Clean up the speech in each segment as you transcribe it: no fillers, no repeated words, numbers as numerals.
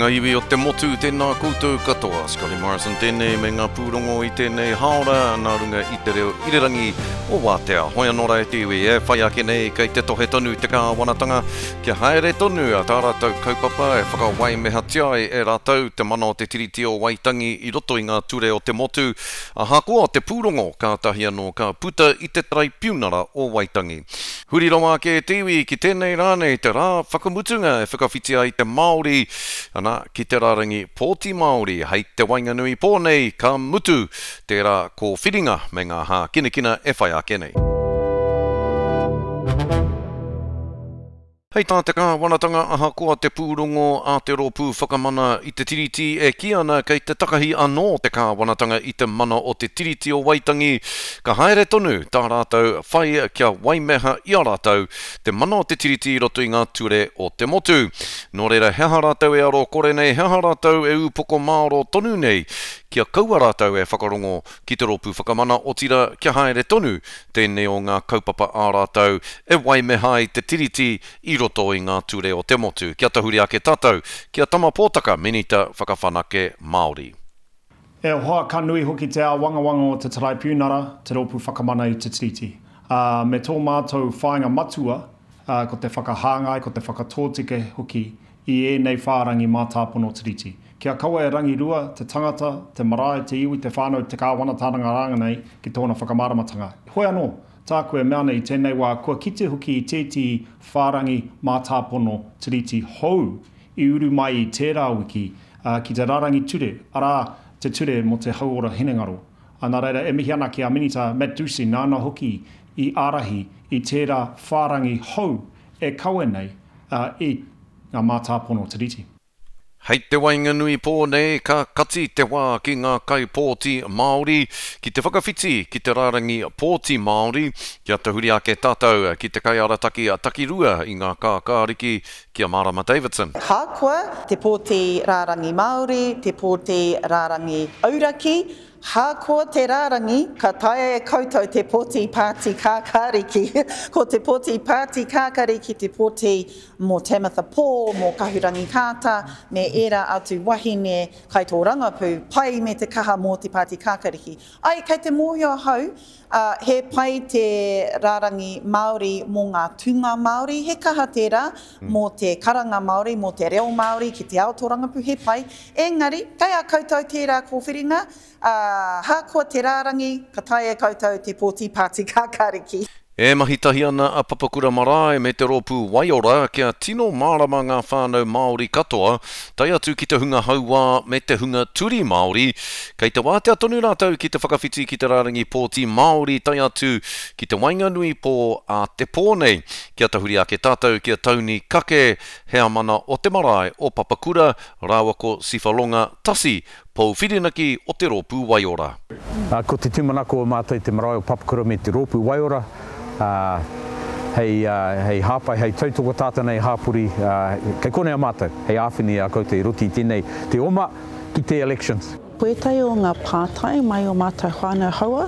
ngā iwi o te motu tēnā koutou katoa. Scotty Morrison tēnei me ngā pūrongo i tēnei haora nā runga i te reo irirangi o Wātea. Hoi anō e te iwi e whai ake nei kei te tohe tonu te kāwanatanga kia haere tonu a tā rātou kaupapa e whakawai meha tiai e rātou te mana o te tiriti o Waitangi i roto i ngā ture o te motu. A hakoa te pūrongo kātahi anō ka puta i te tarai piunara o Waitangi. Huri ronga ke te iwi ki tēnei rānei te rā whakamutunga e whakawhitia i te Māori ana ki te rarangi Pōti Māori hei te Wainganui pōnei ka mutu tērā ko whiringa me ngā hā kinekina e whai ake nei. Hei tā te kāwanatanga aha koa te pūrongo a te rōpū whakamana i te tiriti e ki ana kei te takahi anō te kāwanatanga i te mana o te tiriti o Waitangi. Ka haere tonu tā rātou whai kia waimeha i a rātou te mana o te tiriti i roto i ngā ture o te motu. Nō reira heha rātou e aro kore nei, heha rātou e upoko māro tonu nei. Kia kaua rātou e whakarongo ki te rōpū whakamana o tira kia haere tonu tēnei o ngā kaupapa a rātou e waimeha i te tiriti i roto i ngā ture o te motu. Kia tahuri ake tātou, kia tama pōtaka minita whakawhanake Māori. E hoa ka nui hoki te a wangawanga o te tarai piunara, te rōpū whakamana i te tiriti. Me tō mātou whāinga matua, ko te whakahāngai, ko te whakatōtike hoki i ēnei whārangi mā tāpono tiriti. Kia kaua e rangi rua, te tangata, te marae, te iwi, te whānau, te kāwanatānanga ranga nei ki tōna whakamāramatanga. Hoi anō, tā koe mea nei tēnei wā kua kite hoki i tēti whārangi mā tāpono tiriti hou i uru mai i tērā wiki ki te rarangi ture, arā te ture mo te hauora hinengaro. Nā reira, e mihi ana ki a minita Matt Ducey nāna hoki i ārahi i tērā whārangi hou e kaue nei i ngā mā tāpono tiriti. Hei te Wainganui pōnei ka kati te wā ki ngā kai Pōti Māori, ki te whakawhiti ki te rarangi Pōti Māori, kia te huri ake tātou ki te kai arataki a takirua i ngā kākāriki kia Marama Davidson. Hākua, te Pōti Rarangi Māori, te Pōti Rarangi Auraki, hākua te rārangi, ka taia e koutou te Pōti Pāti Kākāriki. Ko te Pōti Pāti Kākāriki, te Pōti mō Tamitha Paul, mō Kahurangi Kāta, me era atu wahine kai tō rangapū, pai me te kaha mō te Pāti Kākāriki. Ai, kei te mōhio hau, he pai te rārangi Māori mō ngā tunga Māori, he kaha tērā mō te karanga Māori, mō te reo Māori, ki te ao tō rangapū, he pai. Engari, kei a koutou tērā kōwhiringa, hākua te rārangi, ka taia koutou te Pōti Pāti Kākāriki. E mahitahi ana a Papakura Marae me te rōpū Waiora kia tino mārama ngā whānau Māori katoa, tai atu ki te hunga haua me te hunga turi Māori, kei te wātea tonu rātou ki te whakawhiti ki te rārangi Pōti Māori, tai atu ki te Wainganui pō a te pōnei, kia tahuri ake tātou kia tauni kake hea mana o te marae o Papakura, rāua ko Sifalonga Tasi, pou whirinaki o te rōpū Waiora. Ko te tūmanako o mātai te marae o Papakura me te rōpū Waiora, hei hāpai, hei tautoko tāta nei hāpuri, kei konei a mātou, hei āwhini a koutou i roti tēnei te oma ki te elections. Puetai o ngā pātai mai o mātou whānau haua,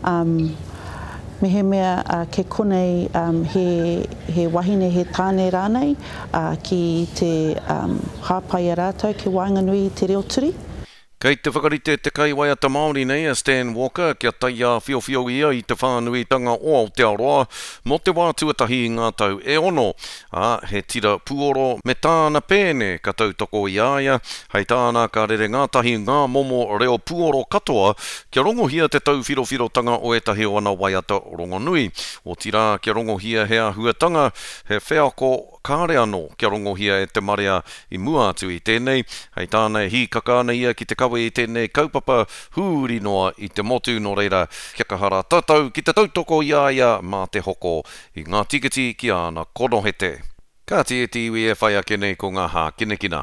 me he mea ke konei he wahine he tāne rānei ki te hāpai a rātou ki Wainganui i te reo turi. Kei te whakarite te kai waiata Māori nei a Stan Walker kia taia whiowhio ia i te whānuitanga o Aotearoa mo te wā tuatahi i ngā tau e ono. He tira puoro me tāna pēne ka tautoko i aia, hei tāna ka rere ngātahi ngā momo reo puoro katoa kia rongohia te tau whirowhirotanga o etahi o ana waiata Rongonui. O tira kia rongohia hea huatanga he wheako kāre anō kia rongohia e te marea i mua atu i tēnei, hei tāna hi kakāna ia ki te kawe i tēnei kaupapa hūri noa i te motu no reira kia kahara tātou ki te tautoko i aia mā te hoko i ngā tikiti ki ana konohete. Ka te iwi e whai ake nei ko ngā hā kinekina.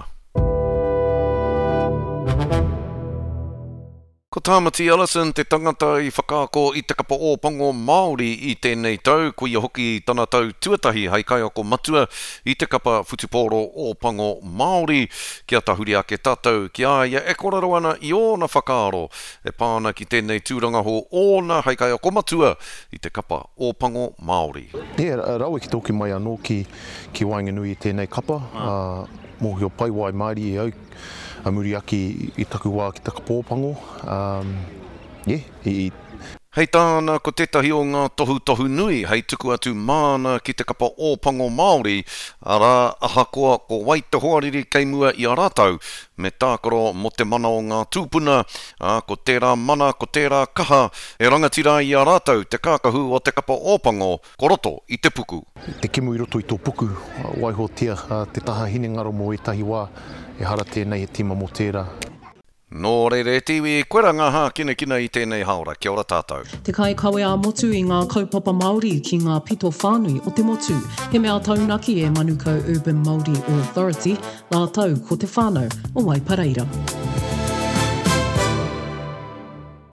Ko Tamati Ellison, te tangata i whakaako i te kapa o pango Māori i tēnei tau, ko ia hoki tana tau tuatahi hei kai ako matua i te kapa whutuporo o pango Māori. Kia tahuri ake tātou ki aia e koraro ana i ōna whakaaro e pāna ki tēnei tūrangaho ōna hei kai ako matua i te kapa o pango Māori. Rau ki toki mai anō ki Wainganui i tēnei kapa. Mōhio pai wai Māori e au, a muri aki I taku wā ki taka pōpango. Hei tāna ko tētahi o ngā tohu nui, hei tuku atu māna ki te kapa ōpango Māori, ara ahakoa ko waita hoariri kei mua I a rātau, me tākaro mo te mana o ngā tūpuna, ko tērā mana, ko tērā kaha, e rangatira I a rātau te kākahu o te kapa ōpango, ko roto I te puku. Te kemu I roto I tō puku, waiho tia, te taha hine ngaro mo etahi wā, e hara tēnei e tima mo tērā. Nō reire tiwi, koera ngā hā kina I tēnei haora, kia ora tātou. Te kai kawe a motu I ngā kaupapa Māori ki ngā pito whānui o te motu. He mea taunaki e Manukau Urban Māori Authority, ngā tau ko te whānau o Waipareira.